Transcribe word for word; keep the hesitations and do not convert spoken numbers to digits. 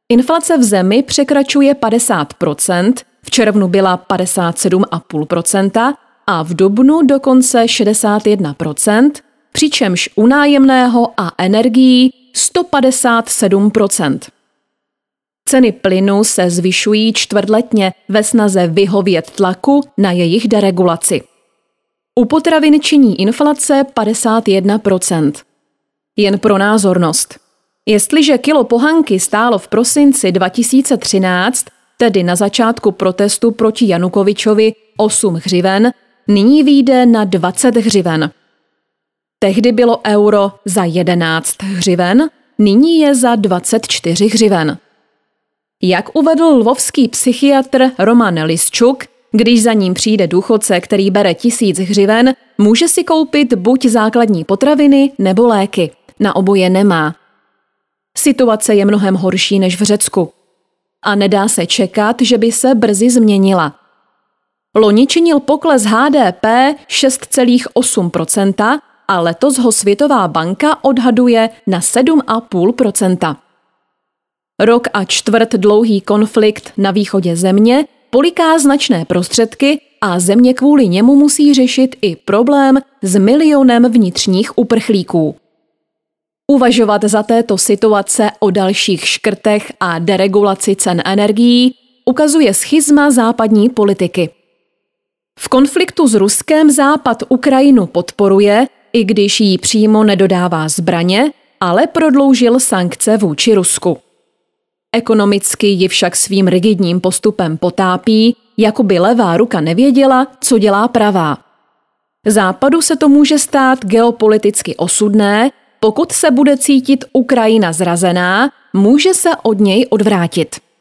Inflace v zemi překračuje padesát procent, v červnu byla padesát sedm celá pět procenta a v dubnu dokonce šedesát jedna procent, přičemž u nájemného a energií sto padesát sedm procent. Ceny plynu se zvyšují čtvrtletně ve snaze vyhovět tlaku na jejich deregulaci. U potravin činí inflace padesát jedna procent. Jen pro názornost. Jestliže kilo pohanky stálo v prosinci dva tisíce třináct, tedy na začátku protestu proti Janukovičovi, osm hřiven, nyní vyjde na dvacet hřiven. Tehdy bylo euro za jedenáct hřiven, nyní je za dvacet čtyři hřiven. Jak uvedl lvovský psychiatr Roman Lisčuk, když za ním přijde důchodce, který bere tisíc hřiven, může si koupit buď základní potraviny nebo léky. Na oboje nemá. Situace je mnohem horší než v Řecku. A nedá se čekat, že by se brzy změnila. Loni činil pokles H D P šest celá osm procenta a letos ho Světová banka odhaduje na sedm celá pět procenta. Rok a čtvrt dlouhý konflikt na východě země poliká značné prostředky a země kvůli němu musí řešit i problém s milionem vnitřních uprchlíků. Uvažovat za této situace o dalších škrtech a deregulaci cen energií ukazuje schizma západní politiky. V konfliktu s Ruskem Západ Ukrajinu podporuje, i když jí přímo nedodává zbraně, ale prodloužil sankce vůči Rusku. Ekonomicky ji však svým rigidním postupem potápí, jako by levá ruka nevěděla, co dělá pravá. Západu se to může stát geopoliticky osudné, pokud se bude cítit Ukrajina zrazená, může se od něj odvrátit.